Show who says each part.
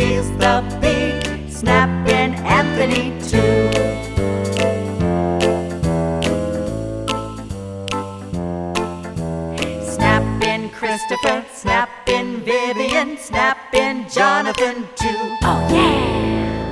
Speaker 1: he's the bee. Snap in Anthony too. Snap in Christopher, snap in Vivian, snap in Jonathan too. Oh yeah!